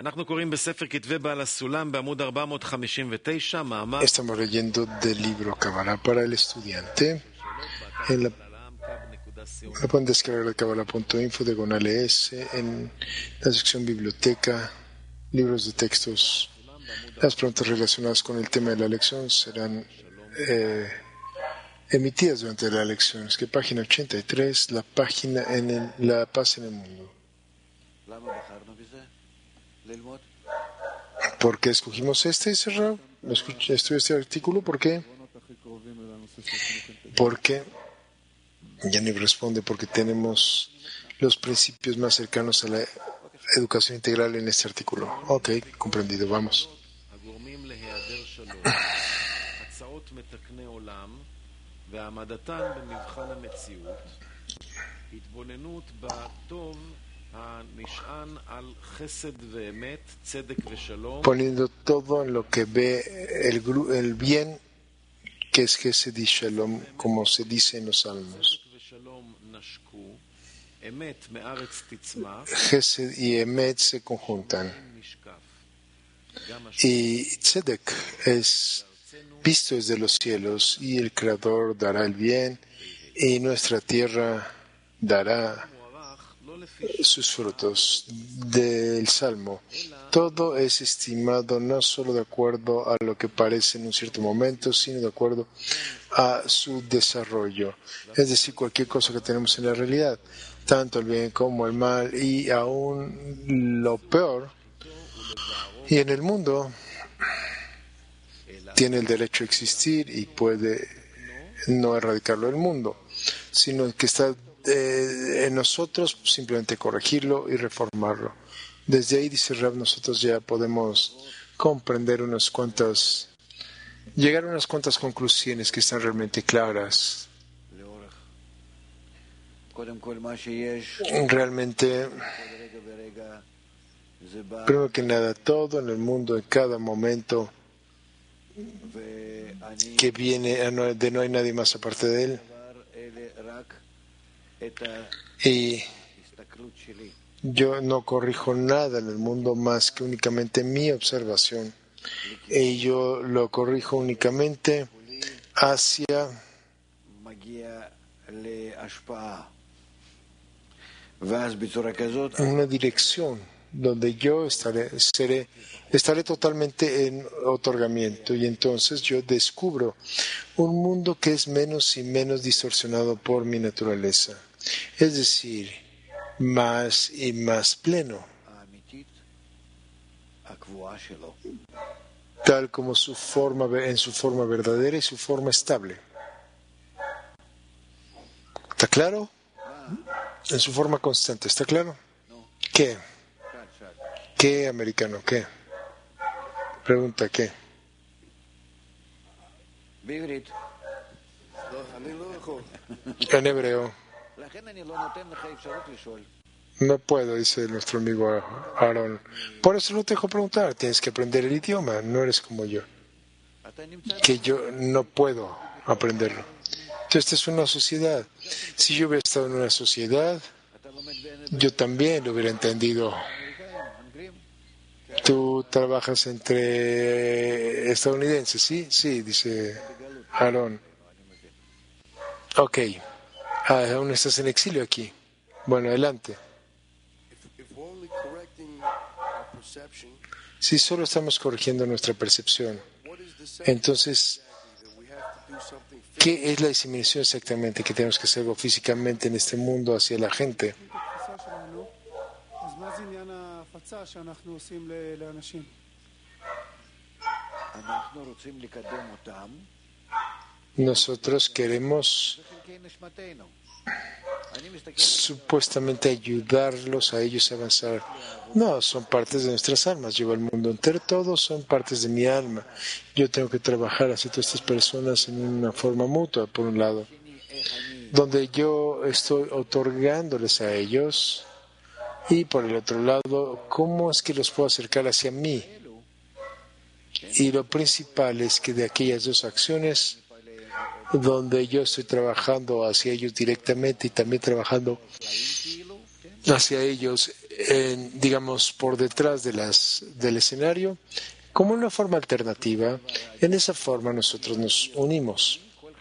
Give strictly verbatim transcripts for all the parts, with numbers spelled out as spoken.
Estamos leyendo del libro Kabbalah para el estudiante. En la, lo pueden descargar de kabbalah punto info de Gonale S en la sección biblioteca, libros de textos. Las preguntas relacionadas con el tema de la lección serán eh, emitidas durante la lección. Es que página ochenta y tres, la página en el, la paz en el mundo. ¿Por qué escogimos este, Serrao? Estudié este artículo, ¿por qué? Porque Yaniv responde, porque tenemos los principios más cercanos a la educación integral en este artículo. Ok, comprendido, vamos. Poniendo todo en lo que ve el, el bien, que es Gesed y Shalom, como se dice en los Salmos. Gesed y Emet se conjuntan. Y Tzedek es visto desde los cielos, y el Creador dará el bien, y nuestra tierra dará sus frutos. Del Salmo, todo es estimado no solo de acuerdo a lo que parece en un cierto momento, sino de acuerdo a su desarrollo. Es decir, cualquier cosa que tenemos en la realidad, tanto el bien como el mal, y aún lo peor, y en el mundo tiene el derecho a existir y puede no erradicarlo del mundo, sino que está eh, en nosotros simplemente corregirlo y reformarlo. Desde ahí, dice Rab, nosotros ya podemos comprender unas cuantas, llegar a unas cuantas conclusiones que están realmente claras. Realmente, primero que nada, todo en el mundo, en cada momento, que viene de no hay nadie más aparte de él. Y yo no corrijo nada en el mundo más que únicamente mi observación. Y yo lo corrijo únicamente hacia una dirección donde yo estaré, seré, estaré totalmente en otorgamiento, y entonces yo descubro un mundo que es menos y menos distorsionado por mi naturaleza, es decir, más y más pleno, tal como su forma, en su forma verdadera y su forma estable. ¿Está claro? En su forma constante, ¿está claro? ¿Qué? ¿Qué, americano? ¿Qué? Pregunta, ¿qué? En hebreo. No puedo, dice nuestro amigo Aaron. Por eso no te dejo preguntar, tienes que aprender el idioma, no eres como yo. Que yo no puedo aprenderlo. Entonces, esta es una sociedad. Si yo hubiera estado en una sociedad, yo también lo hubiera entendido. Tú trabajas entre estadounidenses, ¿sí? Sí, dice Aaron. Ok. Ah, aún estás en exilio aquí. Bueno, adelante. Si solo estamos corrigiendo nuestra percepción, entonces, ¿qué es la diseminación exactamente? Que tenemos que hacer algo físicamente en este mundo hacia la gente. Nosotros queremos supuestamente ayudarlos a ellos a avanzar. No, son partes de nuestras almas. Llevo el mundo entero, todos son partes de mi alma. Yo tengo que trabajar hacia todas estas personas en una forma mutua, por un lado, donde yo estoy otorgándoles a ellos, y por el otro lado, ¿cómo es que los puedo acercar hacia mí? Y lo principal es que de aquellas dos acciones, donde yo estoy trabajando hacia ellos directamente y también trabajando hacia ellos en, digamos, por detrás de las, del escenario, como una forma alternativa. En esa forma nosotros nos unimos.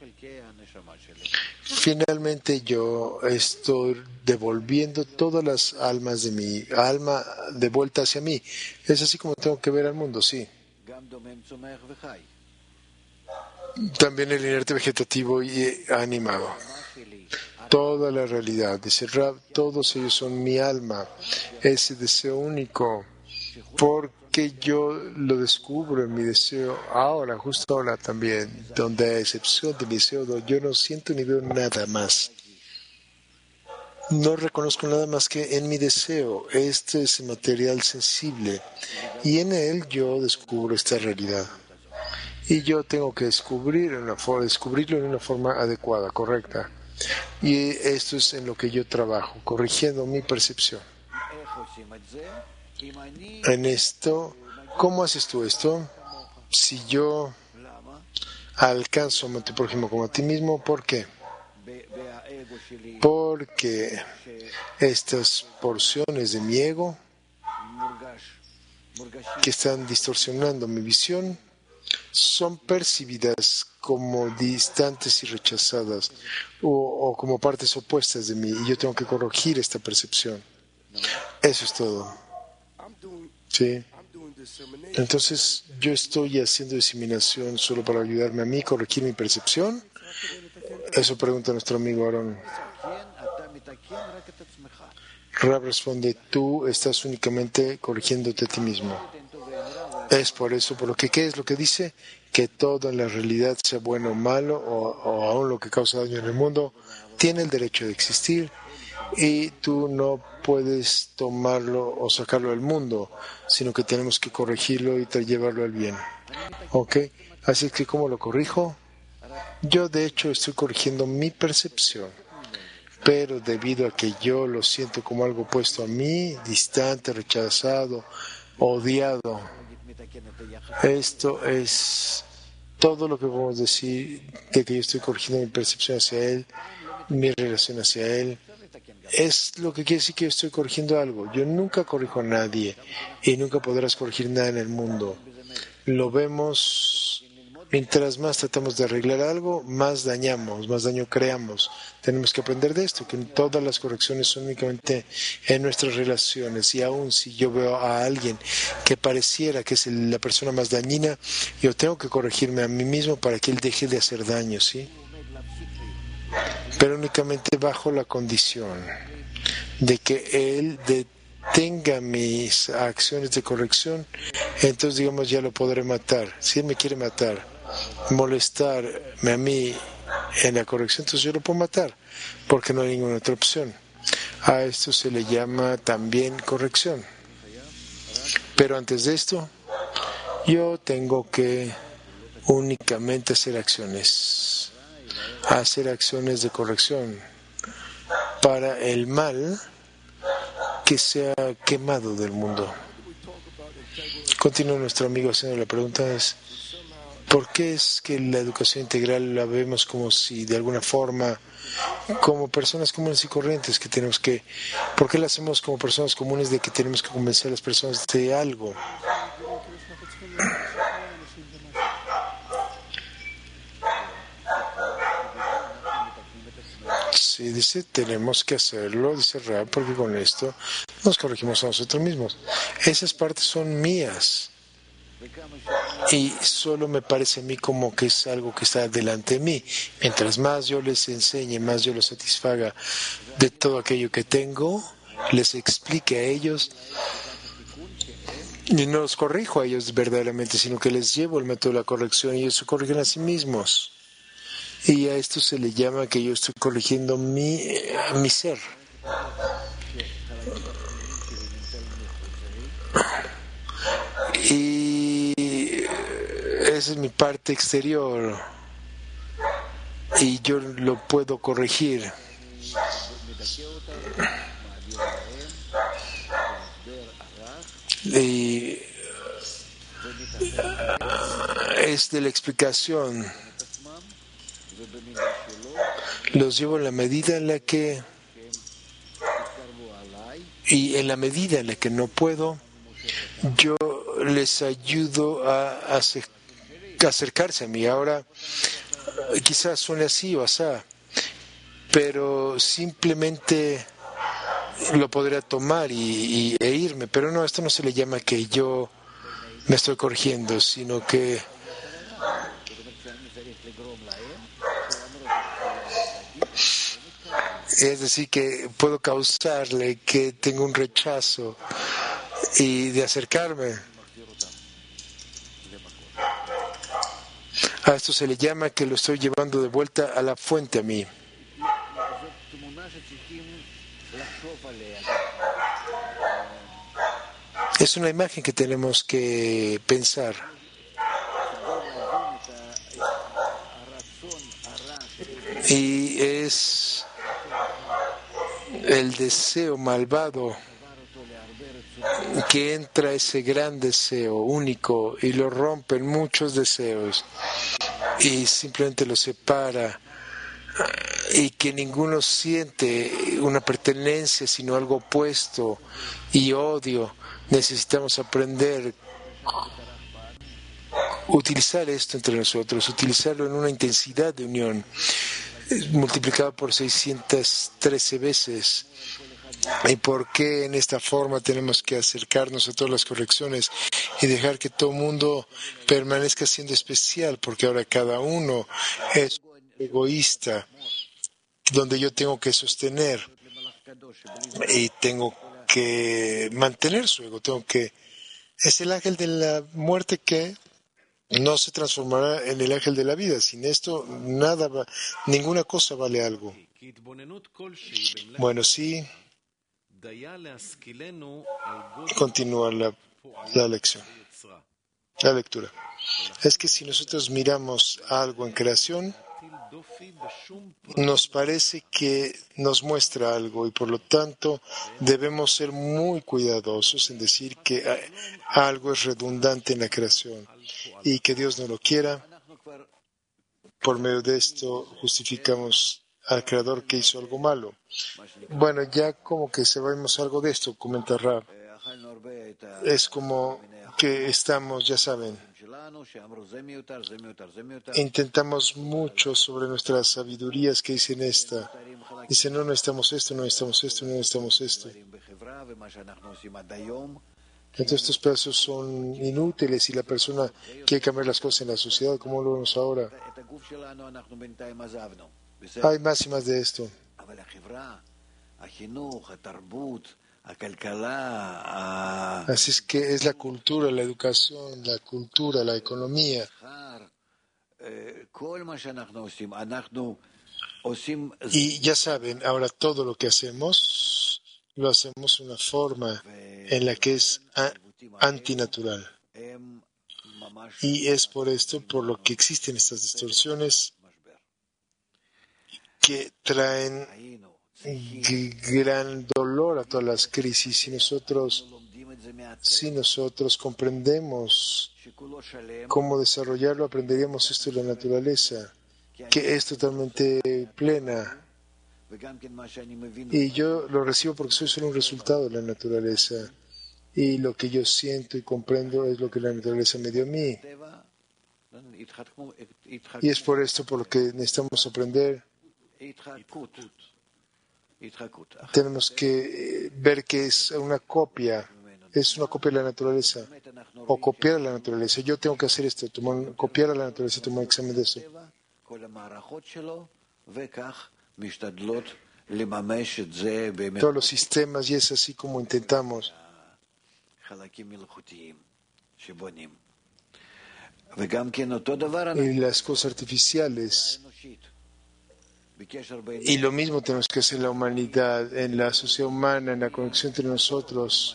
Finalmente yo estoy devolviendo todas las almas de mi alma de vuelta hacia mí. Es así como tengo que ver al mundo, sí. También el inerte vegetativo y animado. Toda la realidad, dice Rab, todos ellos son mi alma, ese deseo único, porque yo lo descubro en mi deseo ahora, justo ahora también, donde a excepción de mi deseo, yo no siento ni veo nada más. No reconozco nada más que en mi deseo. Este es el material sensible y en él yo descubro esta realidad. Y yo tengo que descubrir en una forma, descubrirlo en una forma adecuada, correcta. Y esto es en lo que yo trabajo, corrigiendo mi percepción. En esto, ¿cómo haces tú esto? Si yo alcanzo a tu prójimo como a ti mismo, ¿por qué? Porque estas porciones de mi ego que están distorsionando mi visión son percibidas como distantes y rechazadas o, o como partes opuestas de mí y yo tengo que corregir esta percepción. Eso es todo. ¿Sí? Entonces, yo estoy haciendo diseminación solo para ayudarme a mí a corregir mi percepción. Eso pregunta nuestro amigo Aaron. Rab responde, tú estás únicamente corrigiéndote a ti mismo. Es por eso, por lo que, ¿qué es lo que dice? Que todo en la realidad, sea bueno o malo, o, o aún lo que causa daño en el mundo, tiene el derecho de existir y tú no puedes tomarlo o sacarlo del mundo, sino que tenemos que corregirlo y llevarlo al bien. ¿Ok? Así que, ¿cómo lo corrijo? Yo, de hecho, estoy corrigiendo mi percepción, pero debido a que yo lo siento como algo opuesto a mí, distante, rechazado, odiado, esto es todo lo que podemos decir de que yo estoy corrigiendo mi percepción hacia Él, mi relación hacia Él. Es lo que quiere decir que yo estoy corrigiendo algo. Yo nunca corrijo a nadie y nunca podrás corregir nada en el mundo. Lo vemos, mientras más tratamos de arreglar algo, más dañamos, más daño creamos. Tenemos que aprender de esto, que todas las correcciones son únicamente en nuestras relaciones. Y aún si yo veo a alguien que pareciera que es la persona más dañina, yo tengo que corregirme a mí mismo para que él deje de hacer daño, ¿sí? Pero únicamente bajo la condición de que él detenga mis acciones de corrección, entonces digamos ya lo podré matar. Si él me quiere matar, molestarme a mí en la corrección, entonces yo lo puedo matar, porque no hay ninguna otra opción. A esto se le llama también corrección. Pero antes de esto, yo tengo que únicamente hacer acciones, hacer acciones de corrección para el mal que sea quemado del mundo. Continúa nuestro amigo haciendo la pregunta, es ¿por qué es que la educación integral la vemos como si de alguna forma, como personas comunes y corrientes que tenemos que, ¿por qué la hacemos como personas comunes de que tenemos que convencer a las personas de algo? Sí, dice, tenemos que hacerlo, dice Rab, porque con esto nos corregimos a nosotros mismos. Esas partes son mías. Y solo me parece a mí como que es algo que está delante de mí. Mientras más yo les enseñe, más yo los satisfaga de todo aquello que tengo, les explique a ellos, y no los corrijo a ellos verdaderamente, sino que les llevo el método de la corrección y ellos se corrigen a sí mismos. Y a esto se le llama que yo estoy corrigiendo mi, mi ser. Y esa es mi parte exterior. Y yo lo puedo corregir. Y es de la explicación. Los llevo en la medida en la que y en la medida en la que no puedo, yo les ayudo a, a acercarse a mí. Ahora, quizás suene así o así, pero simplemente lo podría tomar y, y, e irme. Pero no, esto no se le llama que yo me estoy corrigiendo, sino que es decir, que puedo causarle que tenga un rechazo y de acercarme. A esto se le llama que lo estoy llevando de vuelta a la fuente a mí. Es una imagen que tenemos que pensar. Y es el deseo malvado que entra ese gran deseo único y lo rompe en muchos deseos y simplemente lo separa y que ninguno siente una pertenencia sino algo opuesto y odio. Necesitamos aprender utilizar esto entre nosotros, utilizarlo en una intensidad de unión multiplicado por seiscientas trece veces. ¿Y por qué en esta forma tenemos que acercarnos a todas las correcciones y dejar que todo el mundo permanezca siendo especial? Porque ahora cada uno es egoísta, donde yo tengo que sostener y tengo que mantener su ego. Tengo que es el ángel de la muerte que no se transformará en el ángel de la vida. Sin esto, nada va, ninguna cosa vale algo. Bueno, sí. Continúa la, la lección, la lectura. Es que si nosotros miramos algo en creación, nos parece que nos muestra algo y por lo tanto debemos ser muy cuidadosos en decir que algo es redundante en la creación y que Dios no lo quiera. Por medio de esto justificamos al Creador que hizo algo malo. Bueno, ya como que sabemos algo de esto, comenta Rab. Es como que estamos, ya saben, intentamos mucho sobre nuestras sabidurías que dicen esta. Dicen, no necesitamos esto, no necesitamos esto, no necesitamos esto. Entonces estos pedazos son inútiles y la persona quiere cambiar las cosas en la sociedad, como lo vemos ahora. Hay más y más de esto. Así es que es la cultura, la educación, la cultura, la economía. Y ya saben, ahora todo lo que hacemos, lo hacemos de una forma en la que es antinatural. Y es por esto, por lo que existen estas distorsiones que traen gran dolor a todas las crisis. Si nosotros, si nosotros comprendemos cómo desarrollarlo, aprenderíamos esto de la naturaleza, que es totalmente plena. Y yo lo recibo porque soy solo un resultado de la naturaleza. Y lo que yo siento y comprendo es lo que la naturaleza me dio a mí. Y es por esto por lo que necesitamos aprender. Tenemos que ver que es una copia, es una copia de la naturaleza, o copiar a la naturaleza. Yo tengo que hacer esto, tomar, copiar a la naturaleza, tomar un examen de eso. Todos los sistemas, y es así como intentamos. Y las cosas artificiales. Y lo mismo tenemos que hacer en la humanidad, en la sociedad humana, en la conexión entre nosotros.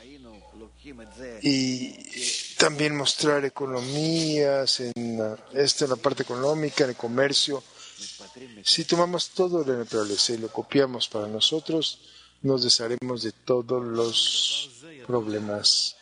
Y también mostrar economías, en esto, en la parte económica, en el comercio. Si tomamos todo de la naturaleza y lo copiamos para nosotros, nos desharemos de todos los problemas.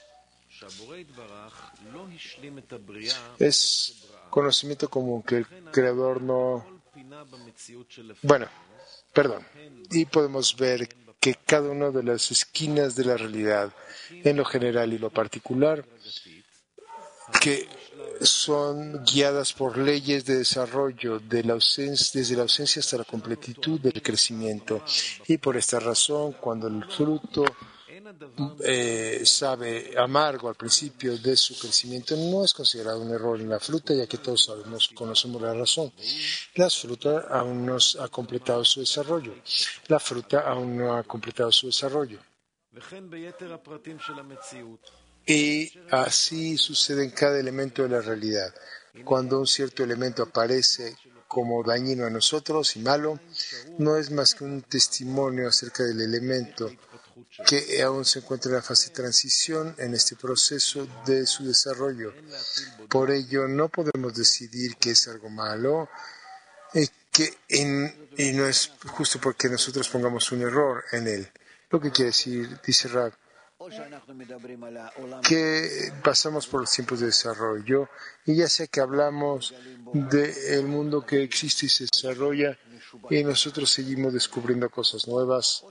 Es conocimiento común que el Creador no... Bueno, perdón. Y podemos ver que cada una de las esquinas de la realidad, en lo general y lo particular, que son guiadas por leyes de desarrollo de la ausencia, desde la ausencia hasta la completitud del crecimiento. Y por esta razón, cuando el fruto eh, sabe amargo al principio de su crecimiento, no es considerado un error en la fruta, ya que todos sabemos, conocemos la razón. La fruta aún no ha completado su desarrollo. La fruta aún no ha completado su desarrollo. Y así sucede en cada elemento de la realidad. Cuando un cierto elemento aparece como dañino a nosotros y malo, no es más que un testimonio acerca del elemento que aún se encuentra en la fase de transición en este proceso de su desarrollo. Por ello, no podemos decidir que es algo malo y, que en, y no es justo porque nosotros pongamos un error en él. Lo que quiere decir, dice Rab, que pasamos por los tiempos de desarrollo y ya sea que hablamos del mundo que existe y se desarrolla y nosotros seguimos descubriendo cosas nuevas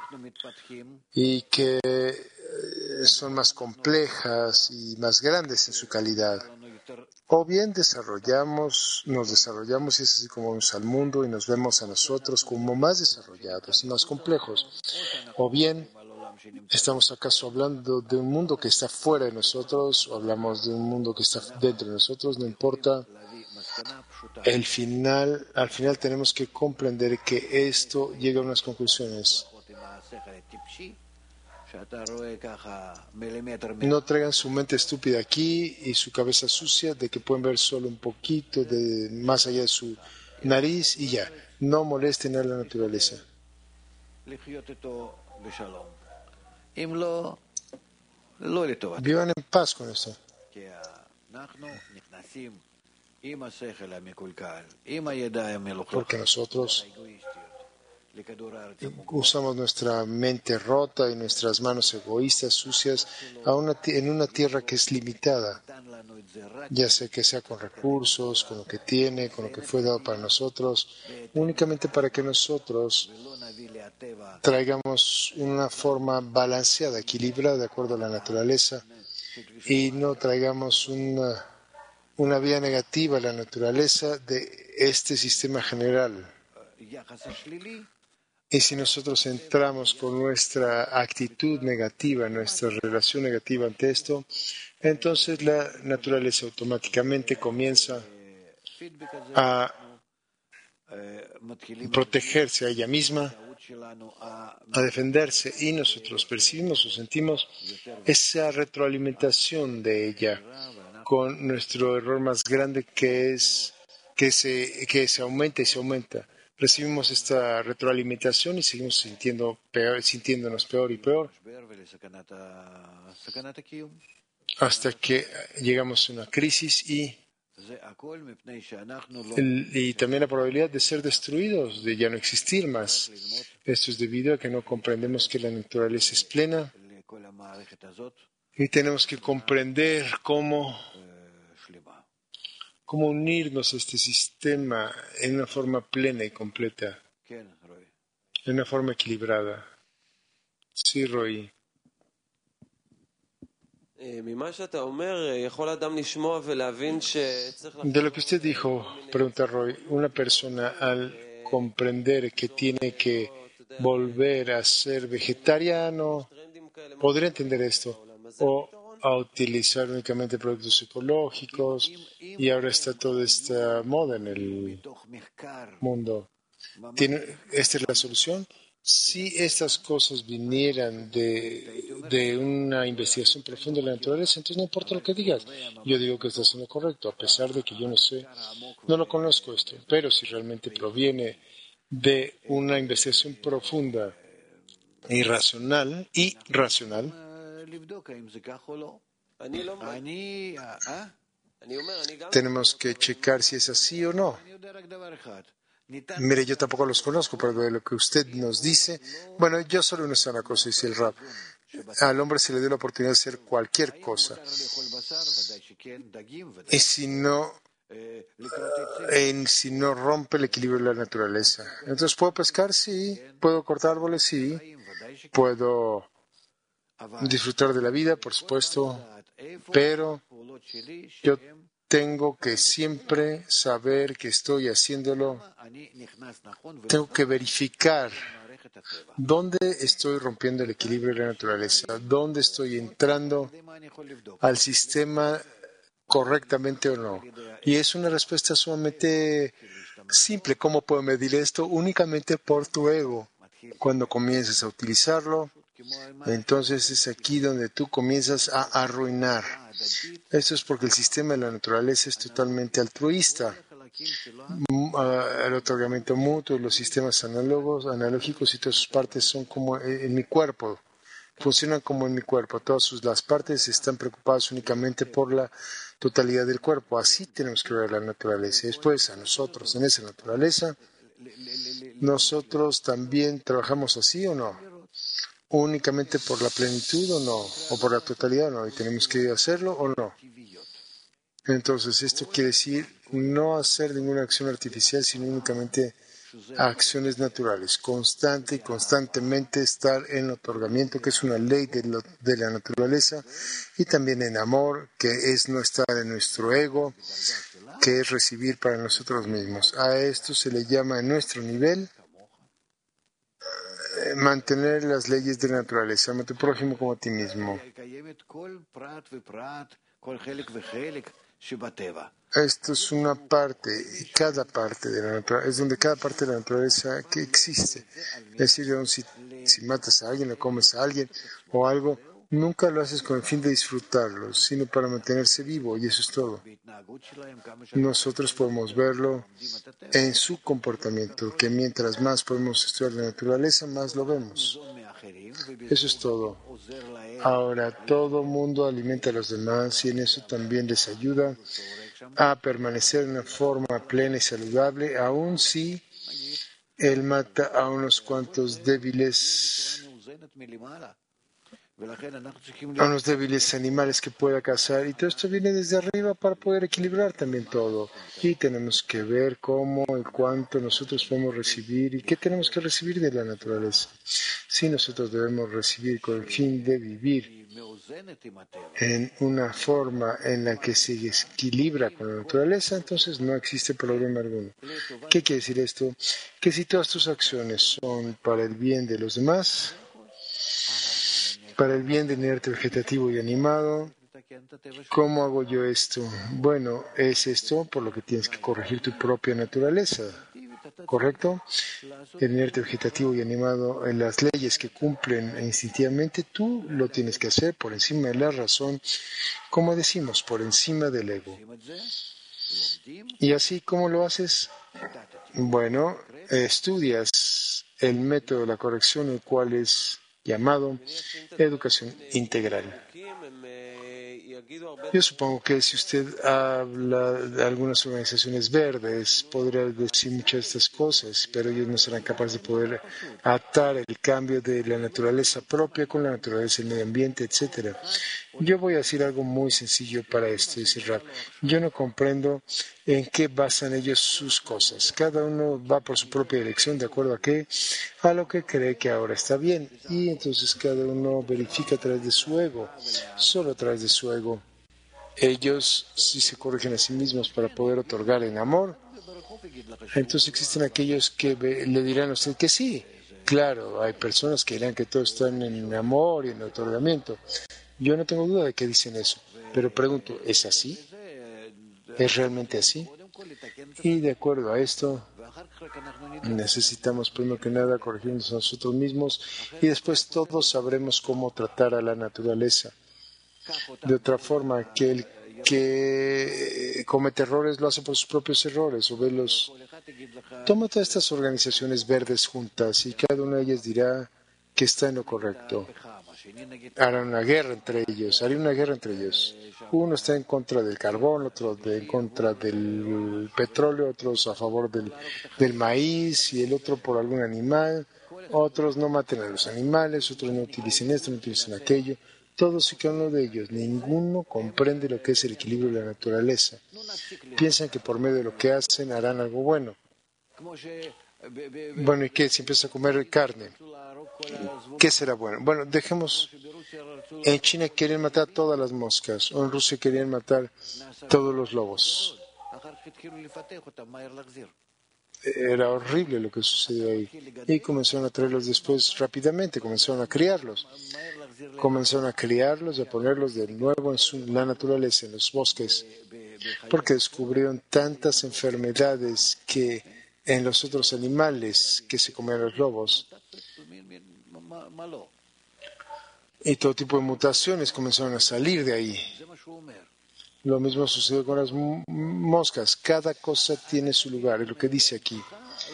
y que son más complejas y más grandes en su calidad, o bien desarrollamos, nos desarrollamos y es así como vemos al mundo y nos vemos a nosotros como más desarrollados y más complejos, o bien ¿estamos acaso hablando de un mundo que está fuera de nosotros o hablamos de un mundo que está dentro de nosotros? No importa. El final, al final tenemos que comprender que esto llega a unas conclusiones. No traigan su mente estúpida aquí y su cabeza sucia de que pueden ver solo un poquito de más allá de su nariz y ya. No molesten a la naturaleza. Vivan en paz con esto. Porque nosotros usamos nuestra mente rota y nuestras manos egoístas, sucias, a una, en una tierra que es limitada, ya sea que sea con recursos, con lo que tiene, con lo que fue dado para nosotros, únicamente para que nosotros traigamos una forma balanceada, equilibrada, de acuerdo a la naturaleza, y no traigamos una, una vía negativa a la naturaleza de este sistema general. Y si nosotros entramos con nuestra actitud negativa, nuestra relación negativa ante esto, entonces la naturaleza automáticamente comienza a protegerse a ella misma, a defenderse, y nosotros percibimos o sentimos esa retroalimentación de ella con nuestro error más grande, que es que se, que se aumenta y se aumenta. Recibimos esta retroalimentación y seguimos sintiendo peor, sintiéndonos peor y peor hasta que llegamos a una crisis y, el, y también la probabilidad de ser destruidos, de ya no existir más. Esto es debido a que no comprendemos que la naturaleza es plena y tenemos que comprender cómo cómo unirnos a este sistema en una forma plena y completa, en una forma equilibrada. Sí, Roy. De lo que usted dijo, pregunta Roy, una persona al comprender que tiene que volver a ser vegetariano, ¿podría entender esto? O a utilizar únicamente productos ecológicos, y ahora está toda esta moda en el mundo. ¿Tiene, ¿Esta es la solución? Si estas cosas vinieran de, de una investigación profunda de la naturaleza, entonces no importa lo que digas. Yo digo que estás en lo correcto, a pesar de que yo no sé, no lo conozco esto, pero si realmente proviene de una investigación profunda y racional, y racional, tenemos que checar si es así o no. Mire, yo tampoco los conozco, pero de lo que usted nos dice, bueno, yo solo no sé una cosa, dice el Rab. Al hombre se le dio la oportunidad de hacer cualquier cosa. Y si no, en, si no rompe el equilibrio de la naturaleza. Entonces, ¿puedo pescar? Sí. ¿Puedo cortar árboles? Sí. puedo disfrutar de la vida, por supuesto, pero yo tengo que siempre saber que estoy haciéndolo. Tengo que verificar dónde estoy rompiendo el equilibrio de la naturaleza, dónde estoy entrando al sistema correctamente o no. Y es una respuesta sumamente simple. ¿Cómo puedo medir esto? Únicamente por tu ego. Cuando comienzas a utilizarlo, entonces es aquí donde tú comienzas a arruinar. Esto es porque el sistema de la naturaleza es totalmente altruista. El otorgamiento mutuo, los sistemas análogos, analógicos y todas sus partes son como en mi cuerpo. Funcionan como en mi cuerpo. Todas sus, las partes están preocupadas únicamente por la totalidad del cuerpo. Así tenemos que ver la naturaleza. Y después a nosotros, en esa naturaleza, nosotros también trabajamos así o no. Únicamente por la plenitud o no, o por la totalidad o no, y tenemos que hacerlo o no. Entonces, esto quiere decir no hacer ninguna acción artificial, sino únicamente acciones naturales, constante y constantemente estar en otorgamiento, que es una ley de, lo, de la naturaleza, y también en amor, que es no estar en nuestro ego, que es recibir para nosotros mismos. A esto se le llama en nuestro nivel mantener las leyes de la naturaleza, ama a tu prójimo como a ti mismo. Esto es una parte, y cada parte de la naturaleza, es donde cada parte de la naturaleza que existe. Es decir, si, si matas a alguien o comes a alguien o algo, nunca lo haces con el fin de disfrutarlo, sino para mantenerse vivo, y eso es todo. Nosotros podemos verlo en su comportamiento, que mientras más podemos estudiar la naturaleza, más lo vemos. Eso es todo. Ahora, todo mundo alimenta a los demás y en eso también les ayuda a permanecer de una forma plena y saludable, aun si él mata a unos cuantos débiles, a unos débiles animales que pueda cazar, y todo esto viene desde arriba para poder equilibrar también todo. Y tenemos que ver cómo y cuánto nosotros podemos recibir y qué tenemos que recibir de la naturaleza. Si nosotros debemos recibir con el fin de vivir en una forma en la que se equilibra con la naturaleza, entonces no existe problema alguno. ¿Qué quiere decir esto? Que si todas tus acciones son para el bien de los demás, para el bien del inerte vegetativo y animado, ¿cómo hago yo esto? Bueno, es esto por lo que tienes que corregir tu propia naturaleza, ¿correcto? El inerte vegetativo y animado, en las leyes que cumplen instintivamente, tú lo tienes que hacer por encima de la razón, como decimos, por encima del ego. ¿Y así cómo lo haces? Bueno, estudias el método de la corrección, el cual es llamado educación integral. Yo supongo que si usted habla de algunas organizaciones verdes, podrá decir muchas de estas cosas, pero ellos no serán capaces de poder atar el cambio de la naturaleza propia con la naturaleza del medio ambiente, etcétera. Yo voy a decir algo muy sencillo para esto, dice Rab. Yo no comprendo en qué basan ellos sus cosas. Cada uno va por su propia elección, de acuerdo a qué, a lo que cree que ahora está bien. Y entonces cada uno verifica a través de su ego, solo a través de su ego. Ellos sí se corrigen a sí mismos para poder otorgar en amor. Entonces existen aquellos que le dirán a usted que sí. Claro, hay personas que dirán que todos están en amor y en otorgamiento. Yo no tengo duda de que dicen eso, pero pregunto, ¿es así? ¿Es realmente así? Y de acuerdo a esto, necesitamos primero que nada corregirnos a nosotros mismos y después todos sabremos cómo tratar a la naturaleza. De otra forma, que el que comete errores lo hace por sus propios errores, o ve los... Toma todas estas organizaciones verdes juntas y cada una de ellas dirá que está en lo correcto. Harán una guerra entre ellos, haría una guerra entre ellos. Uno está en contra del carbón, otro de, en contra del petróleo, otros a favor del, del maíz y el otro por algún animal. Otros no maten a los animales, otros no utilicen esto, no utilicen aquello. Todos y cada uno de ellos, ninguno comprende lo que es el equilibrio de la naturaleza. Piensan que por medio de lo que hacen harán algo bueno. Bueno, ¿y qué? Si empiezas a comer carne ¿Qué será bueno? Bueno, dejemos. En China querían matar todas las moscas, o en Rusia querían matar todos los lobos. Era horrible lo que sucedió ahí. Y comenzaron a traerlos después rápidamente, comenzaron a criarlos. Comenzaron a criarlos y a ponerlos de nuevo en su, la naturaleza, en los bosques, porque descubrieron tantas enfermedades que en los otros animales que se comían los lobos. Y todo tipo de mutaciones comenzaron a salir de ahí. Lo mismo sucedió con las moscas. Cada cosa tiene su lugar. Es lo que dice aquí.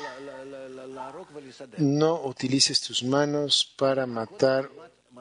No utilices tus manos para matar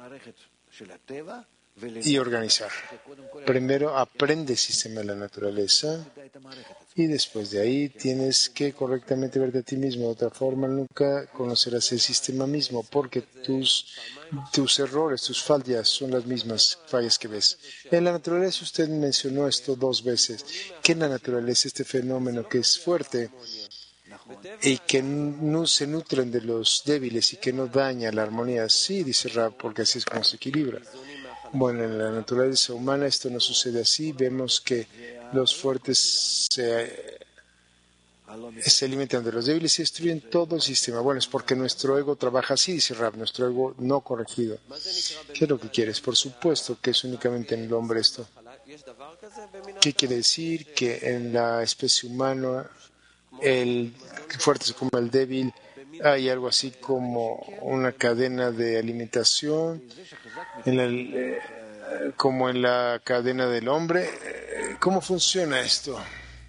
y organizar. Primero aprende el sistema de la naturaleza y después de ahí tienes que correctamente verte a ti mismo. De otra forma nunca conocerás el sistema mismo porque tus, tus errores, tus fallas son las mismas fallas que ves. En la naturaleza usted mencionó esto dos veces, que en la naturaleza este fenómeno que es fuerte y que no se nutren de los débiles y que no daña la armonía. Sí, dice Rab, porque así es como se equilibra. Bueno, en la naturaleza humana esto no sucede así. Vemos que los fuertes se, se alimentan de los débiles y destruyen todo el sistema. Bueno, es porque nuestro ego trabaja así, dice Rab, nuestro ego no corregido. ¿Qué es lo que quieres? Por supuesto que es únicamente en el hombre esto. ¿Qué quiere decir? Que en la especie humana el fuerte se come al débil. Hay algo así como una cadena de alimentación, en el, eh, como en la cadena del hombre. ¿Cómo funciona esto?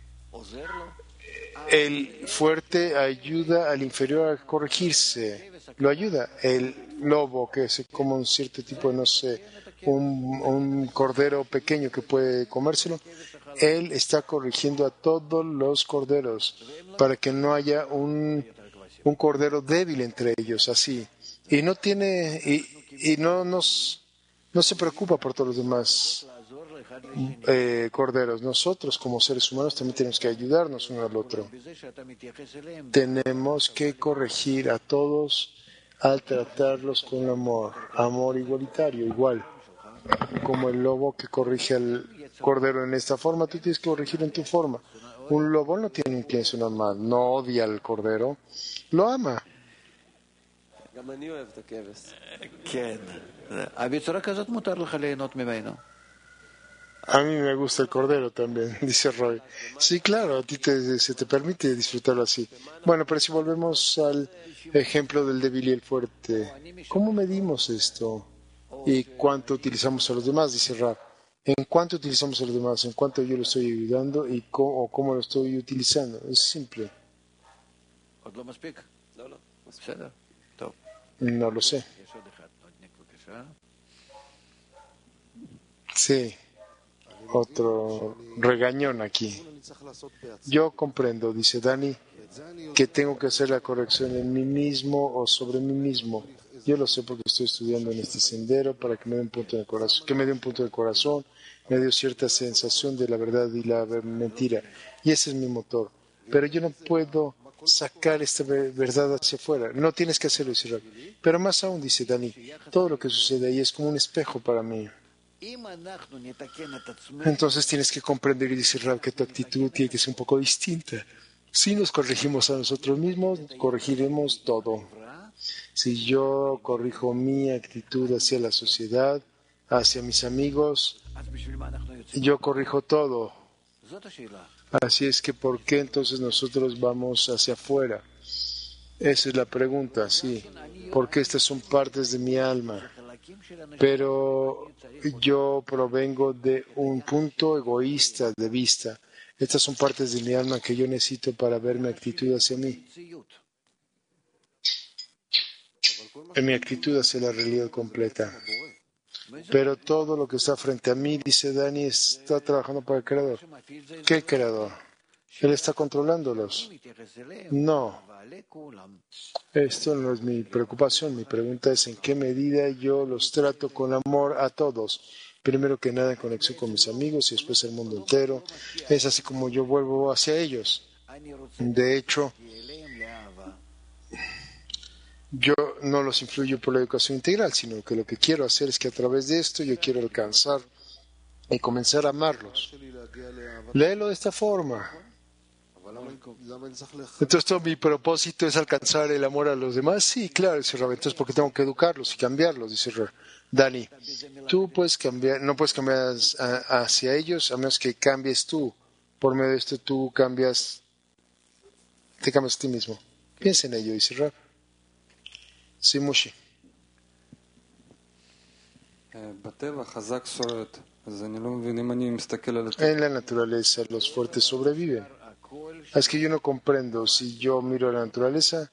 El fuerte ayuda al inferior a corregirse, lo ayuda. El lobo que se come un cierto tipo de, no sé, un, un cordero pequeño que puede comérselo, él está corrigiendo a todos los corderos para que no haya un, un cordero débil entre ellos, así. Y no tiene, y, y no nos, no se preocupa por todos los demás eh, corderos. Nosotros como seres humanos también tenemos que ayudarnos uno al otro. Tenemos que corregir a todos al tratarlos con amor, amor igualitario, igual. Como el lobo que corrige al cordero en esta forma, tú tienes que corregir en tu forma. Un lobo no tiene un inclinación normal, no odia al cordero, lo ama. A mí me gusta el cordero también, dice Roy. Sí, claro, a ti te, se te permite disfrutarlo así. Bueno, pero si volvemos al ejemplo del débil y el fuerte, ¿cómo medimos esto? ¿Y cuánto utilizamos a los demás? Dice Rab. ¿En cuánto utilizamos a los demás? ¿En cuánto yo lo estoy ayudando y cómo, o cómo lo estoy utilizando? Es simple. No lo sé. Sí. Otro regañón aquí. Yo comprendo, dice Dani, que tengo que hacer la corrección en mí mismo o sobre mí mismo. Yo lo sé porque estoy estudiando en este sendero para que me dé un punto de corazón, que me dé un punto de corazón, me dio cierta sensación de la verdad y la mentira. Y ese es mi motor. Pero yo no puedo sacar esta verdad hacia afuera. No tienes que hacerlo, dice Rab. Pero más aún, dice Dani, todo lo que sucede ahí es como un espejo para mí. Entonces tienes que comprender y decir, Rab, que tu actitud tiene que ser un poco distinta. Si nos corregimos a nosotros mismos, corregiremos todo. Si yo corrijo mi actitud hacia la sociedad, hacia mis amigos, yo corrijo todo. Así es que, ¿por qué entonces nosotros vamos hacia afuera? Esa es la pregunta, sí. Porque estas son partes de mi alma. Pero yo provengo de un punto egoísta de vista. Estas son partes de mi alma que yo necesito para ver mi actitud hacia mí. En mi actitud hacia la realidad completa. Pero todo lo que está frente a mí, dice Dani, está trabajando para el Creador. ¿Qué Creador? Él está controlándolos. No. Esto no es mi preocupación. Mi pregunta es en qué medida yo los trato con amor a todos. Primero que nada en conexión con mis amigos y después el mundo entero. Es así como yo vuelvo hacia ellos. De hecho, yo no los influyo por la educación integral, sino que lo que quiero hacer es que a través de esto yo quiero alcanzar y comenzar a amarlos. Léelo de esta forma. Entonces, todo mi propósito es alcanzar el amor a los demás. Sí, claro, dice Rab. Entonces, porque tengo que educarlos y cambiarlos, dice Rab. Dani, tú puedes cambiar, no puedes cambiar a, hacia ellos a menos que cambies tú. Por medio de esto, tú cambias, te cambias a ti mismo. Piensa en ello, dice Rab. Sí, Mushi. En la naturaleza, los fuertes sobreviven. Es que yo no comprendo, si yo miro la naturaleza,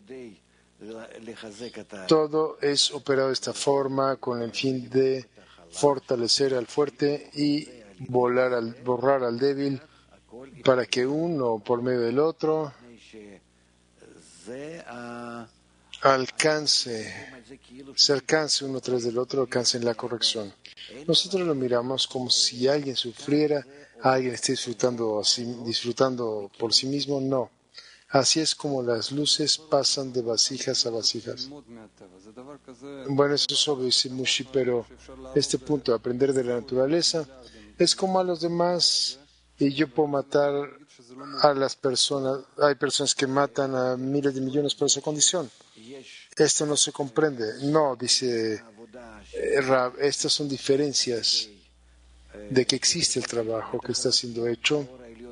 todo es operado de esta forma con el fin de fortalecer al fuerte y volar al, borrar al débil para que uno por medio del otro alcance, se alcance uno tras del otro, alcancen la corrección. Nosotros lo miramos como si alguien sufriera, alguien esté disfrutando, así, disfrutando por sí mismo. No. Así es como las luces pasan de vasijas a vasijas. Bueno, eso es obvio, dice Mushi, pero este punto de aprender de la naturaleza es como a los demás y yo puedo matar a las personas. Hay personas que matan a miles de millones por esa condición. Esto no se comprende. No, dice eh, Rab, estas son diferencias de que existe el trabajo que está siendo hecho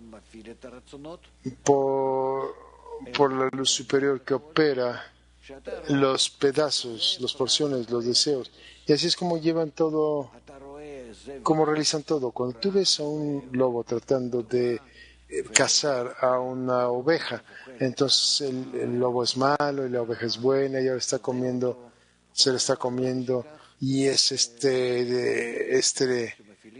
por, por la luz superior que opera los pedazos, las porciones, los deseos. Y así es como llevan todo, como realizan todo. Cuando tú ves a un lobo tratando de eh, cazar a una oveja, entonces el, el lobo es malo y la oveja es buena y ahora está comiendo, se le está comiendo y es este, de, este,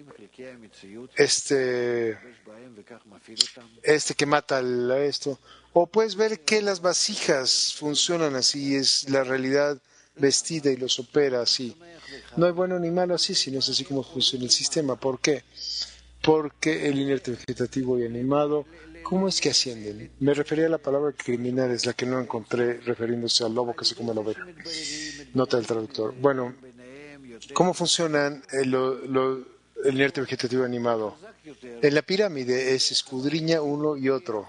este, este que mata a esto. O puedes ver que las vasijas funcionan así, es la realidad vestida y los opera así. No hay bueno ni malo así, sino es así como funciona el sistema. ¿Por qué? Porque el inerte vegetativo y animado, ¿cómo es que ascienden? Me refería a la palabra criminal, es la que no encontré refiriéndose al lobo que se come la oveja. Nota del traductor. Bueno, ¿cómo funcionan el, lo, el inerte vegetativo animado? En la pirámide es escudriña uno y otro.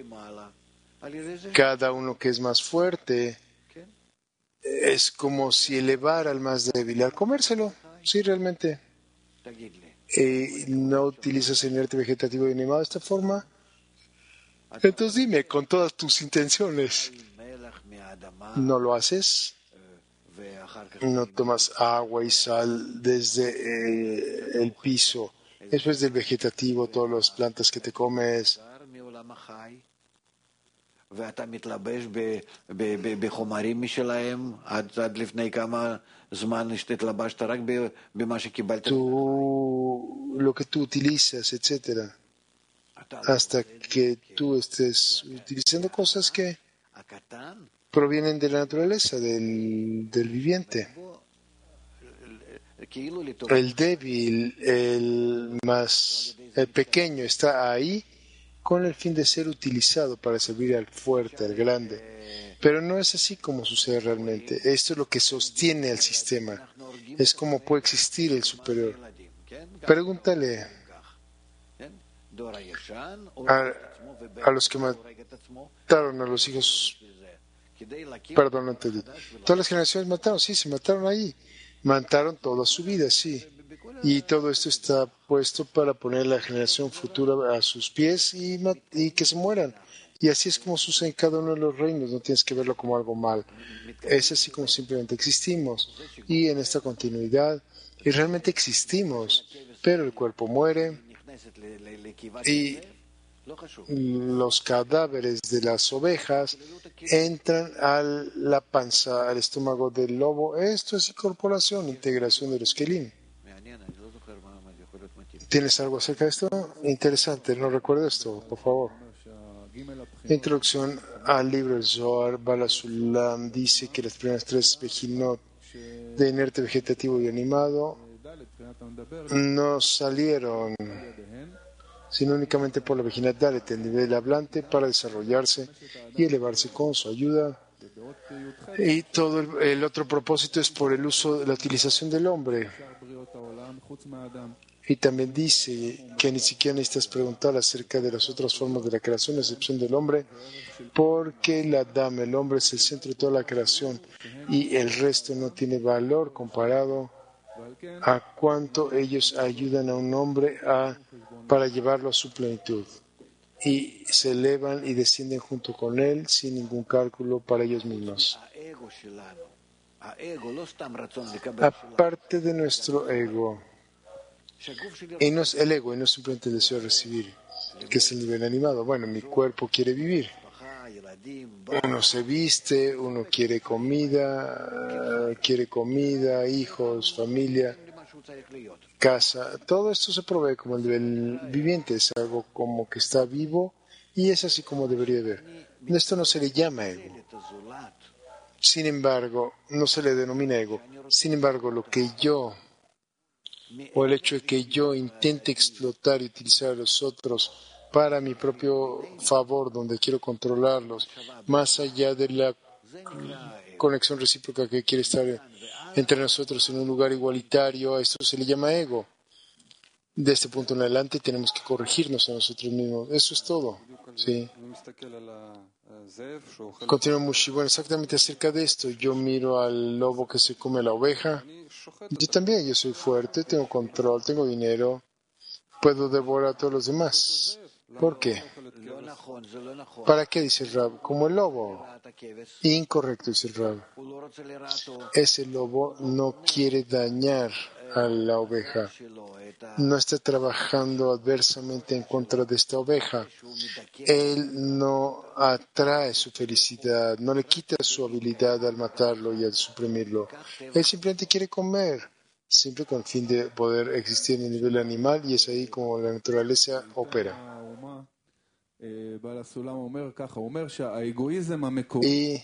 Cada uno que es más fuerte es como si elevara al más débil al comérselo. Sí, realmente. Eh, ¿No utilizas el inerte vegetativo y animado de esta forma? Entonces dime, con todas tus intenciones, ¿no lo haces? ¿No tomas agua y sal desde eh, el piso? Después del vegetativo, todas las plantas que te comes. ואתה מתלבש בחומרים משלהם, עד לפני כמה זמן שהתלבשת רק במה שקיבלת. Tú, lo que tú utilizas, etcétera, hasta que tú estés utilizando cosas que provienen de la naturaleza, del, del viviente. El débil, el más el pequeño está ahí con el fin de ser utilizado para servir al fuerte, al grande. Pero no es así como sucede realmente. Esto es lo que sostiene al sistema. Es como puede existir el superior. Pregúntale a, a los que mataron a los hijos. Perdón, no entendí. Todas las generaciones mataron, sí, se mataron ahí. Mataron toda su vida, sí. Y todo esto está puesto para poner la generación futura a sus pies y, y que se mueran. Y así es como sucede en cada uno de los reinos. No tienes que verlo como algo mal. Es así como simplemente existimos. Y en esta continuidad, y realmente existimos. Pero el cuerpo muere y los cadáveres de las ovejas entran a la panza, al estómago del lobo. Esto es incorporación, integración de los kelim. ¿Tienes algo acerca de esto? Interesante, no recuerdo esto, por favor. Introducción al libro del Zohar. Bala Sulam dice que las primeras tres vejinot de inerte vegetativo y animado no salieron sino únicamente por la vejinat Dalet, el nivel hablante, para desarrollarse y elevarse con su ayuda. Y todo el, el otro propósito es por el uso de la utilización del hombre. Y también dice que ni siquiera necesitas preguntar acerca de las otras formas de la creación, a excepción del hombre, porque el Adam, el hombre, es el centro de toda la creación y el resto no tiene valor comparado a cuánto ellos ayudan a un hombre a, para llevarlo a su plenitud. Y se elevan y descienden junto con él sin ningún cálculo para ellos mismos. Aparte de nuestro ego, y no es el ego, y no simplemente el deseo de recibir, que es el nivel animado. Bueno, mi cuerpo quiere vivir. Uno se viste, uno quiere comida, quiere comida, hijos, familia, casa. Todo esto se provee como el nivel viviente, es algo como que está vivo y es así como debería ver. Esto no se le llama ego. Sin embargo, no se le denomina ego. Sin embargo, lo que yo, o el hecho de que yo intente explotar y utilizar a los otros para mi propio favor, donde quiero controlarlos, más allá de la conexión recíproca que quiere estar entre nosotros en un lugar igualitario, a esto se le llama ego. De este punto en adelante tenemos que corregirnos a nosotros mismos. Eso es todo. ¿Sí? Continúa Mushi. Bueno, exactamente acerca de esto. Yo miro al lobo que se come a la oveja. Yo también, yo soy fuerte, tengo control, tengo dinero, puedo devorar a todos los demás. ¿Por qué? ¿Para qué? Dice el Rab. Como el lobo. Incorrecto, dice el Rab. Ese lobo no quiere dañar a la oveja. No está trabajando adversamente en contra de esta oveja. Él no atrae su felicidad, no le quita su habilidad al matarlo y al suprimirlo. Él simplemente quiere comer, siempre con el fin de poder existir en el nivel animal, y es ahí como la naturaleza opera. Y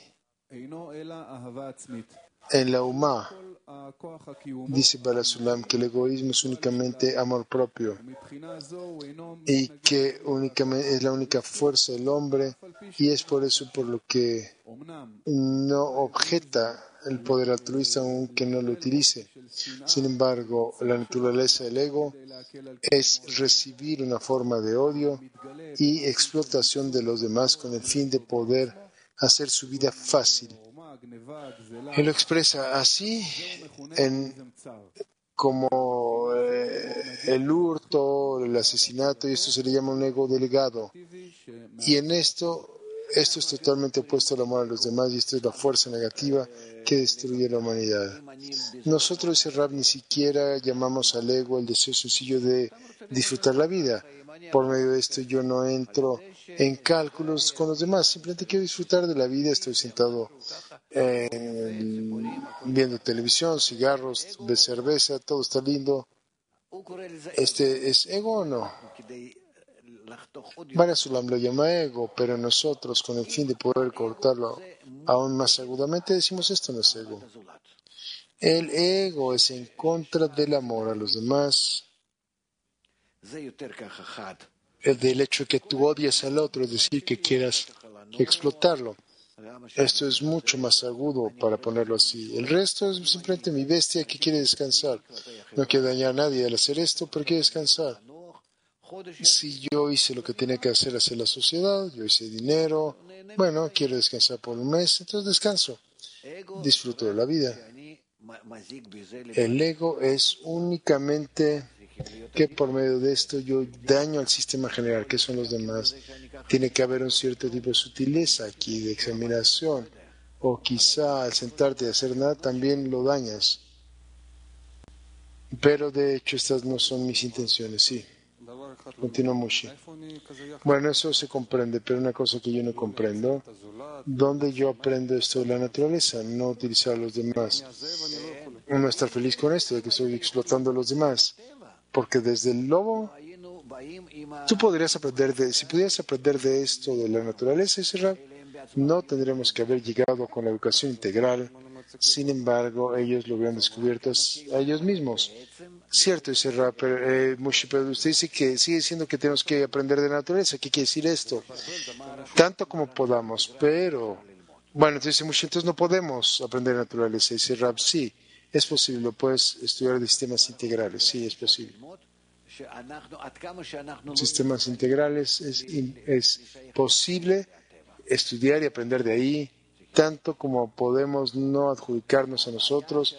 en la Umá dice Barasulam que el egoísmo es únicamente amor propio y que únicamente es la única fuerza del hombre, y es por eso por lo que no objeta el poder altruista aunque no lo utilice. Sin embargo, la naturaleza del ego es recibir una forma de odio y explotación de los demás con el fin de poder hacer su vida fácil. Él lo expresa así en, como eh, el hurto, el asesinato, y esto se le llama un ego delegado. Y en esto, esto es totalmente opuesto al amor a los demás, y esto es la fuerza negativa que destruye la humanidad. Nosotros, dice Rab, ni siquiera llamamos al ego el deseo sencillo de disfrutar la vida. Por medio de esto yo no entro en cálculos con los demás, simplemente quiero disfrutar de la vida. Estoy sentado eh, viendo televisión, cigarros, de cerveza, todo está lindo. ¿Este es ego o no? Barasulam lo llama ego, pero nosotros, con el fin de poder cortarlo aún más agudamente, decimos esto no es ego. El ego es en contra del amor a los demás, el del hecho de que tú odias al otro, es decir, que quieras explotarlo. Esto es mucho más agudo, para ponerlo así. El resto es simplemente mi bestia que quiere descansar. No quiere dañar a nadie al hacer esto, pero quiere descansar. Si yo hice lo que tenía que hacer hacia la sociedad, yo hice dinero, bueno, quiero descansar por un mes, entonces descanso. Disfruto de la vida. El ego es únicamente que por medio de esto yo daño al sistema general, que son los demás. Tiene que haber un cierto tipo de sutileza aquí, de examinación, o quizá al sentarte y hacer nada también lo dañas. Pero de hecho estas no son mis intenciones, sí. Continúa Mushi. Bueno, eso se comprende, pero una cosa que yo no comprendo, ¿dónde yo aprendo esto de la naturaleza? No utilizar a los demás. No estar feliz con esto, de que estoy explotando a los demás. Porque desde el lobo, tú podrías aprender de, si pudieras aprender de esto de la naturaleza, Israel, no tendríamos que haber llegado con la educación integral. Sin embargo, ellos lo habían descubierto a ellos mismos. Cierto, dice Rab, eh, Mushi, pero usted dice que sigue diciendo que tenemos que aprender de la naturaleza. ¿Qué quiere decir esto? Tanto como podamos, pero Bueno, entonces, entonces no podemos aprender naturaleza. Dice Rab, sí, es posible, puedes estudiar de sistemas integrales, sí, es posible. Sistemas integrales es, es posible estudiar y aprender de ahí, tanto como podemos no adjudicarnos a nosotros,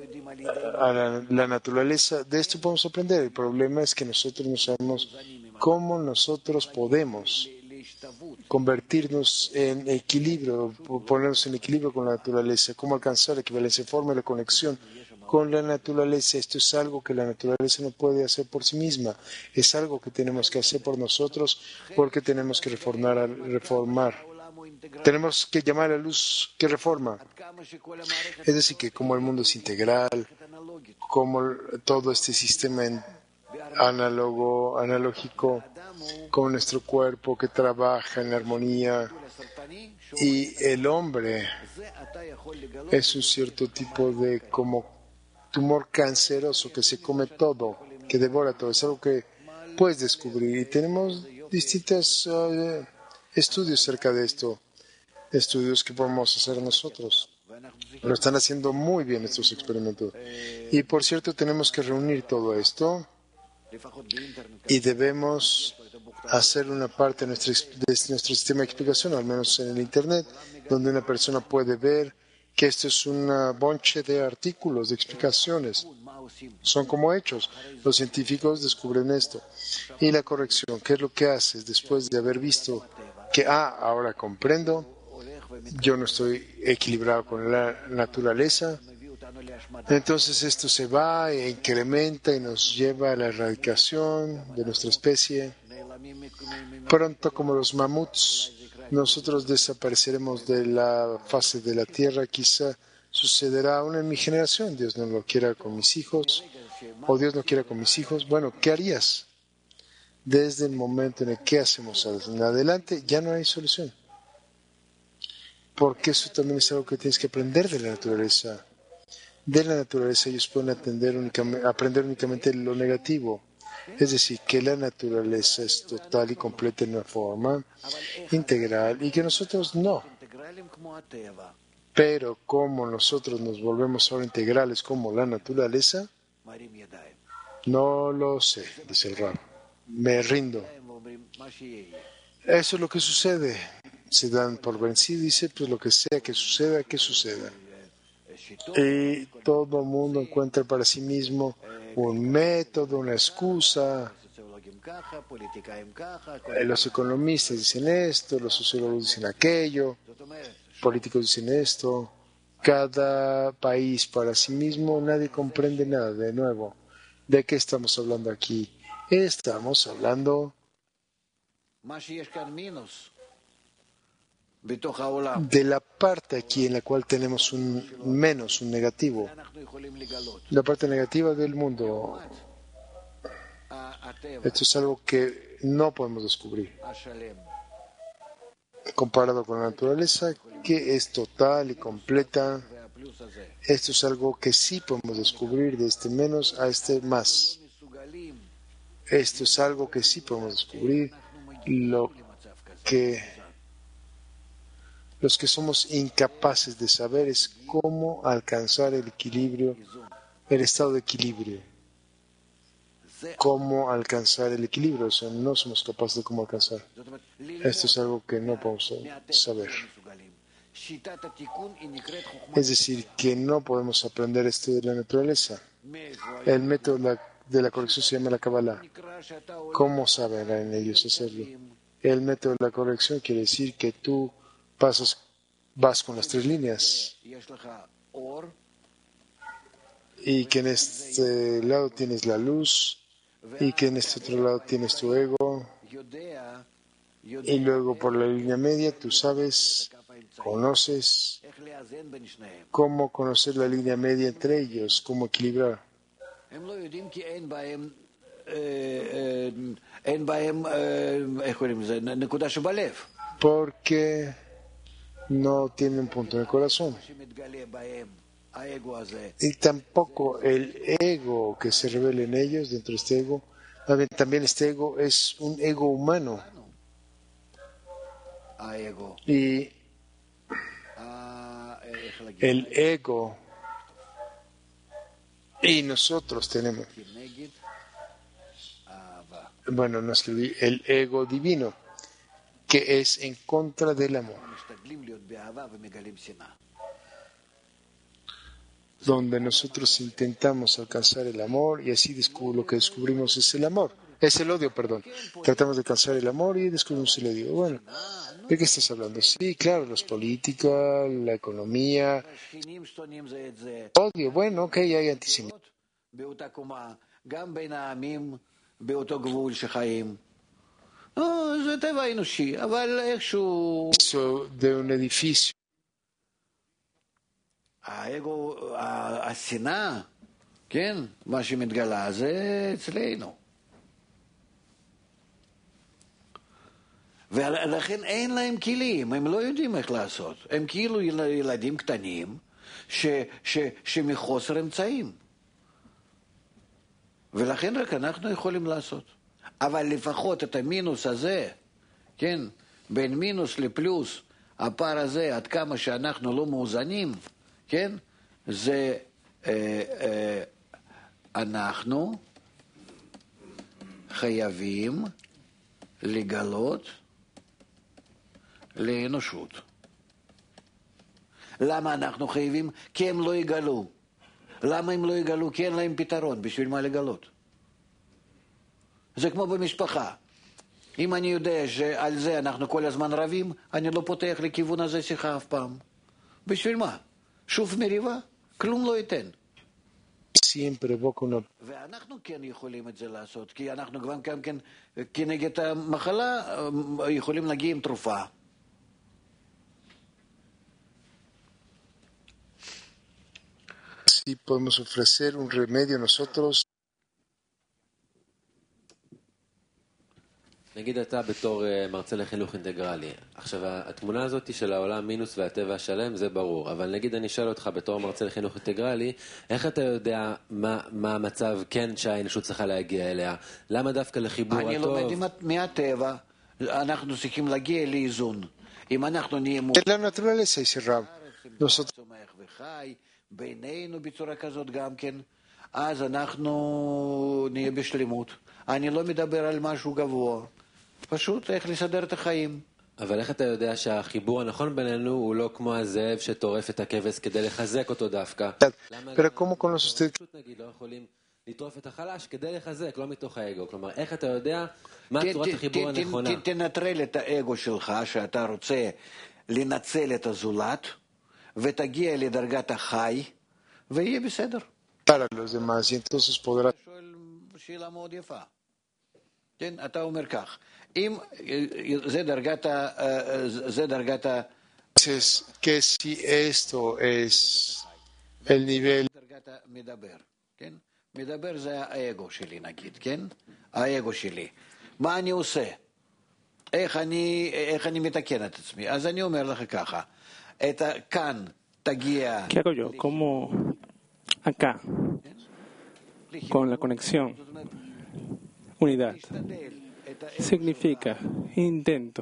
a la, la naturaleza. De esto podemos aprender. El problema es que nosotros no sabemos cómo nosotros podemos convertirnos en equilibrio, ponernos en equilibrio con la naturaleza, cómo alcanzar la equivalencia de forma y la conexión con la naturaleza. Esto es algo que la naturaleza no puede hacer por sí misma, es algo que tenemos que hacer por nosotros porque tenemos que reformar, reformar. Tenemos que llamar a la luz que reforma. Es decir, que como el mundo es integral, como todo este sistema análogo, analógico, como nuestro cuerpo que trabaja en armonía, y el hombre es un cierto tipo de como tumor canceroso que se come todo, que devora todo. Es algo que puedes descubrir y tenemos distintos uh, estudios acerca de esto, estudios que podemos hacer nosotros. Lo están haciendo muy bien estos experimentos. Y por cierto, tenemos que reunir todo esto y debemos hacer una parte de nuestro, de nuestro sistema de explicación, al menos en el Internet, donde una persona puede ver que esto es una bonche de artículos, de explicaciones. Son como hechos. Los científicos descubren esto. Y la corrección, ¿qué es lo que haces después de haber visto que, ah, ahora comprendo, yo no estoy equilibrado con la naturaleza? Entonces esto se va e incrementa y nos lleva a la erradicación de nuestra especie. Pronto, como los mamuts, nosotros desapareceremos de la fase de la Tierra. Quizá sucederá aún en mi generación. Dios no lo quiera con mis hijos, o Dios no quiera con mis hijos. Bueno, ¿qué harías? Desde el momento en el que hacemos en adelante, ya no hay solución. Porque eso también es algo que tienes que aprender de la naturaleza. De la naturaleza ellos pueden atender únicamente, aprender únicamente lo negativo. Es decir, que la naturaleza es total y completa en una forma integral y que nosotros no. Pero como nosotros nos volvemos ahora integrales como la naturaleza, no lo sé, dice el Rab. Me rindo. Eso es lo que sucede. Se dan por vencido y dice, pues lo que sea que suceda, que suceda. Y todo el mundo encuentra para sí mismo un método, una excusa. Los economistas dicen esto, los sociólogos dicen aquello, políticos dicen esto. Cada país para sí mismo, nadie comprende nada. De nuevo, ¿de qué estamos hablando aquí? Estamos hablando de la parte aquí en la cual tenemos un menos, un negativo. La parte negativa del mundo. Esto es algo que no podemos descubrir. Comparado con la naturaleza, que es total y completa, esto es algo que sí podemos descubrir de este menos a este más. Esto es algo que sí podemos descubrir, lo que los que somos incapaces de saber es cómo alcanzar el equilibrio, el estado de equilibrio. Cómo alcanzar el equilibrio, o sea, no somos capaces de cómo alcanzar. Esto es algo que no podemos saber. Es decir, que no podemos aprender esto de la naturaleza. El método de la, de la corrección se llama la Kabbalah. ¿Cómo saben ellos hacerlo? El método de la corrección quiere decir que tú pasas, vas con las tres líneas y que en este lado tienes la luz y que en este otro lado tienes tu ego y luego por la línea media tú sabes, conoces cómo conocer la línea media entre ellos, cómo equilibrar. Porque no tienen un punto en el corazón. Y tampoco el ego que se revela en ellos, dentro de este ego, también este ego es un ego humano. Y el ego, y nosotros tenemos, bueno, no escribí, el ego divino, que es en contra del amor, donde nosotros intentamos alcanzar el amor y así descubrimos lo que descubrimos es el amor, es el odio, perdón. Tratamos de alcanzar el amor y descubrimos el odio. Bueno, ¿de qué estás hablando? Sí, claro, los políticos, la economía, odio, bueno, ok, hay antisemitismo. Eso de un edificio. האגו, השנאה, כן, מה שמתגלה, זה אצלנו. ולכן אין להם כלים, הם לא יודעים איך לעשות. הם כאילו ילדים קטנים ש, ש, שמחוסר אמצעים. ולכן רק אנחנו יכולים לעשות. אבל לפחות את המינוס הזה, כן, בין מינוס לפלוס, הפער הזה, עד כמה שאנחנו לא מאוזנים, כן, זה אה, אה, אנחנו חייבים לגלות לאנושות. למה אנחנו חייבים? כי הם לא יגלו. למה הם לא יגלו? כי אין להם פתרון. בשביל מה לגלות? זה כמו במשפחה. אם אני יודע שעל זה אנחנו כל הזמן רבים, אני לא פותח לכיוון הזה שיחה אף פעם. בשביל מה? שוב מריבה? כלום לא ייתן. ואנחנו כן יכולים את זה לעשות, כי אנחנו גם כן כנגד המחלה יכולים להגיע עם תרופה. Sí, podemos ofrecer un remedio nosotros. נגיד אתה בתור מרצה לחינוך אינטגרלי. עכשיו, התמונה הזאת של העולם מינוס והטבע השלם, זה ברור. אבל נגיד אני אשאל אותך בתור מרצה לחינוך אינטגרלי, איך אתה יודע מה, מה המצב כן שהאנושות צריכה להגיע אליה? למה דווקא לחיבור הטוב? אני לומד מהטבע. אנחנו צריכים להגיע לאיזון. אם אנחנו נהיה מות... La naturaleza, dice Rab. Nosotros... צומח וחי, בינינו בצורה כזאת גם כן, אז אנחנו נהיה בשלמות. אני לא מדבר על משהו גבוה. פשוט איך לסדר את החיים. אבל איך אתה יודע שהחיבור הנכון בינינו הוא לא כמו הזאב שטורף את הכבש כדי לחזק אותו דווקא? Pero ¿cómo conoce usted? פשוט נגיד, לא יכולים לטרוף את החלש כדי לחזק, לא מתוך האגו. כלומר, איך אתה יודע מה צורת החיבור הנכונה? תנטרל את האגו שלך שאתה רוצה לנצל את הזולת, ותגיע לדרגת החי, ויהיה בסדר. Para los demás, y entonces podrá... שאלה מאוד יפה. כן, אתה אומר כך, אם זה דרגת ה... זה דרגת ה... que si esto es el nivel... דרגת המדבר, כן? מדבר זה האגו שלי נגיד, כן? האגו שלי. מה אני עושה? איך אני, איך אני מתקן את עצמי? אז אני אומר לך ככה, את כאן תגיע... ¿Qué hago yo? Como acá, con la conexión, unidad, significa intento,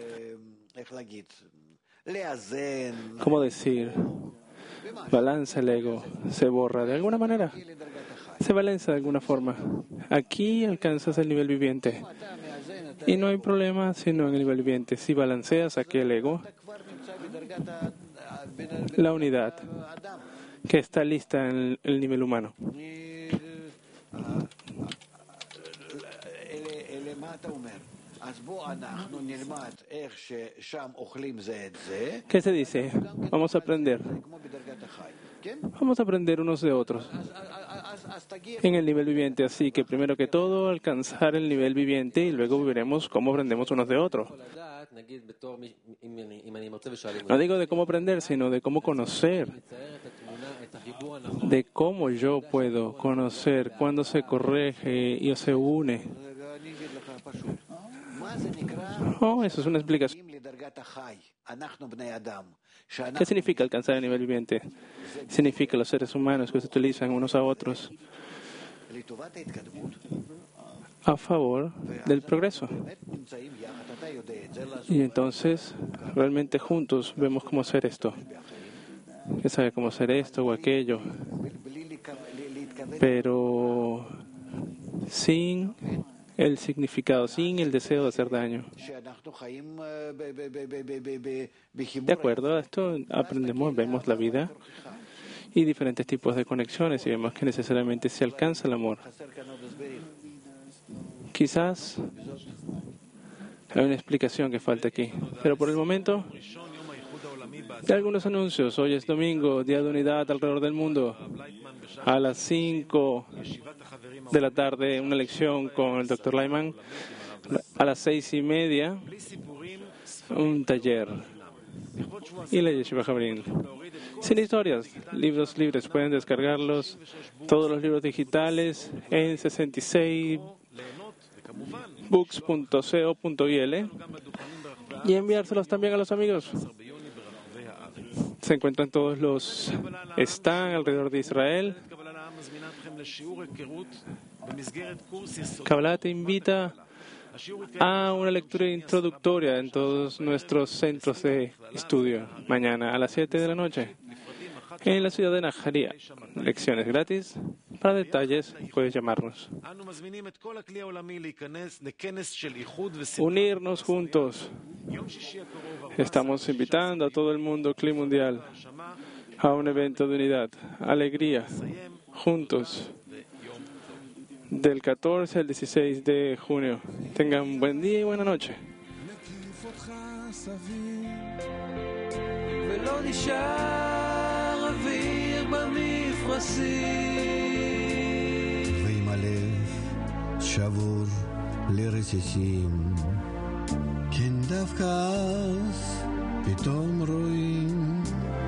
¿cómo decir? Balanza el ego, se borra de alguna manera, se balanza de alguna forma. Aquí alcanzas el nivel viviente y no hay problema sino en el nivel viviente. Si balanceas aquí el ego, la unidad que está lista en el nivel humano. ¿Qué se dice? Vamos a aprender. Vamos a aprender unos de otros en el nivel viviente. Así que primero que todo alcanzar el nivel viviente y luego veremos cómo aprendemos unos de otros. No digo de cómo aprender, sino de cómo conocer, de cómo yo puedo conocer cuando se corrige y se une. Oh, eso es una explicación. ¿Qué significa alcanzar el nivel viviente? Significa los seres humanos que se utilizan unos a otros a favor del progreso. Y entonces, realmente juntos vemos cómo hacer esto. que sabe cómo hacer esto o aquello, pero sin el significado, sin el deseo de hacer daño. De acuerdo a esto, aprendemos, vemos la vida y diferentes tipos de conexiones y vemos que necesariamente se alcanza el amor. Quizás hay una explicación que falta aquí, pero por el momento, de algunos anuncios. Hoy es domingo, Día de Unidad alrededor del mundo. A las cinco de la tarde, una lección con el doctor Lyman. A las seis y media, un taller. Y la Yeshiva Jabril. Sin historias, libros libres, pueden descargarlos, todos los libros digitales en sesenta y seis books punto co punto il y enviárselos también a los amigos. Se encuentran todos los están alrededor de Israel. Kabbalah te invita a una lectura introductoria en todos nuestros centros de estudio mañana a las siete de la noche en la ciudad de Najaria. Lecciones gratis. Para detalles puedes llamarnos. Unirnos juntos. Estamos invitando a todo el mundo Kli Mundial a un evento de unidad, alegría, juntos, del catorce al dieciséis de junio. Tengan un buen día y buena noche. ועם הלב שבור לרסיסים, כן דווקא אז פתאום רואים,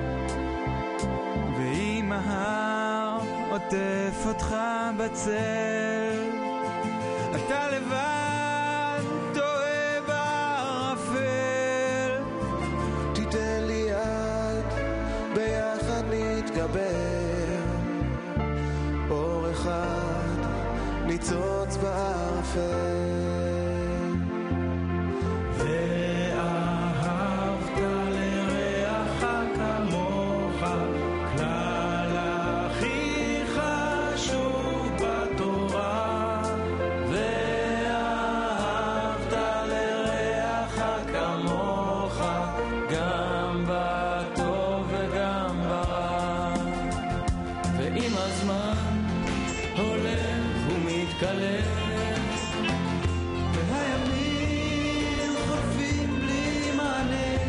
ועם ההר עוטף אותך בצל, אתה לבד טועה בערפל, תיתן לי יד ביחד נתגבר, אור אחד ניצוץ בערפל.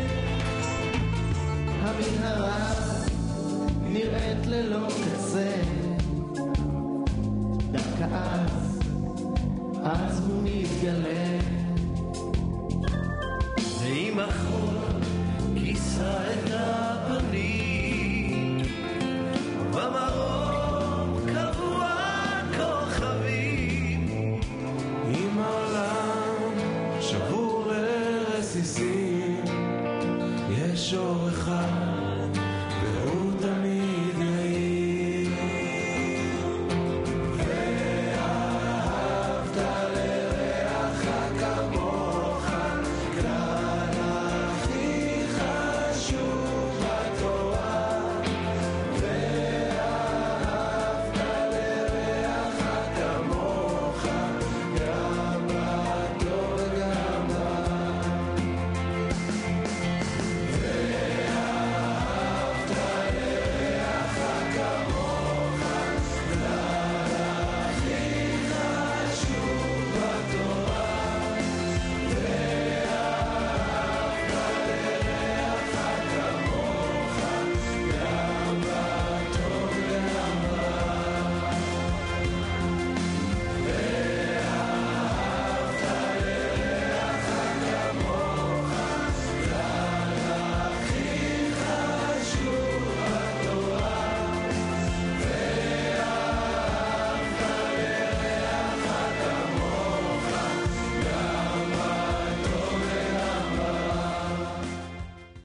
נראית ללא קצה